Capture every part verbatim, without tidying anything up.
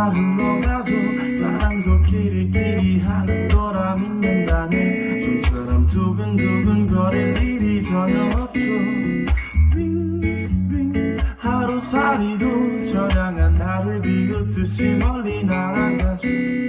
하루가 흘러가죠. 사랑도 끼리끼리 하는 거라 믿는다네. 좀처럼 두근두근 거릴 일이 전혀 없죠. 윙윙 하루살이도 저량한 나를 비웃듯이 멀리 날아가죠.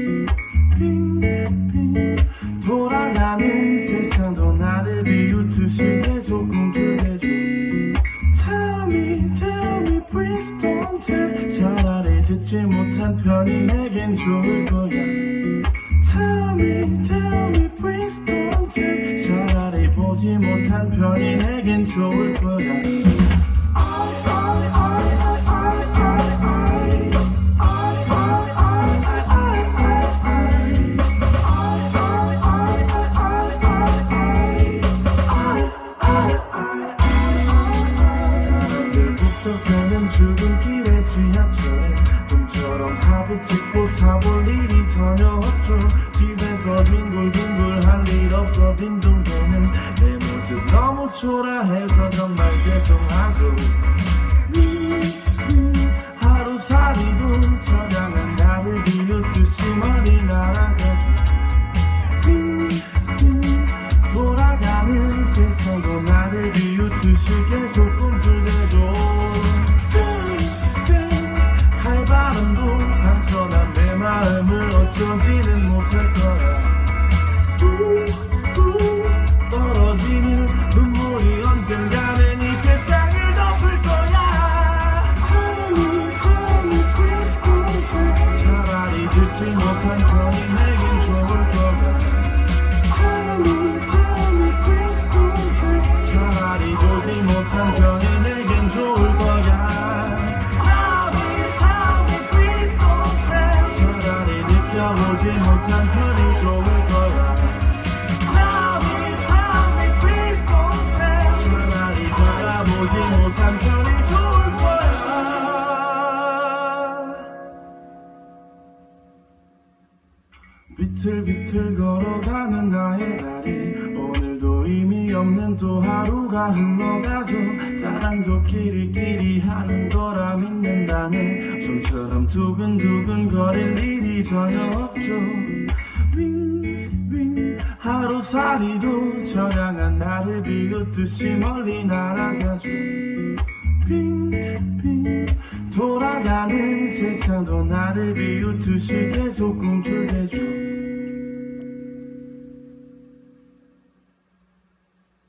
빙빙 돌아가는 세상도 나를 비웃듯이 계속 꿈틀대죠. Tell me, tell me, please don't tell. 차라리 듣지 못한 편이 내겐 좋을 거야. Tell me, tell me, please don't tell. 차라리 보지 못한 편이 내겐 좋을 거야. 출근길에 지하철에 좀처럼 카드 찍고 타볼 일이 전혀 없죠. 집에서 뒹굴뒹굴 할 일 없어 빈둥대는 내 모습 너무 초라해서 정말 죄송하죠. 하루살이도 저량한 나를 비웃듯이 멀리 날아가죠. 돌아가는 세상도 나를 비웃듯이 계속 꿈틀대죠. 바람도 상처난 내 마음을 어쩌지는 못할 거야. 우우 떨어지는 눈물이 언젠가는 이 세상을 덮을 거야. Tell me, tell me, please don't tell. 차라리 듣지 못한 편이 내겐 좋을 거야. Tell me, tell me, please don't tell. 차라리 보지 못한 편이 내겐 좋을 거야. 보지 못한 편이 좋을 거야. Tell me, tell me, please don't tell. 차라리 살아보지 못한 편이 좋을 거야. 비틀비틀 걸어가는 나의 다리, 오늘도 의미 없는 또 하루가 흘러가죠. 사랑도 끼리끼리 하는 거라 믿는다네. 좀처럼 두근두근 거릴 일이 전혀 없죠. 윙윙 하루살이도 저량한 나를 비웃듯이 멀리 날아가죠. 빙빙 돌아가는 세상도 나를 비웃듯이 계속 꿈틀대죠.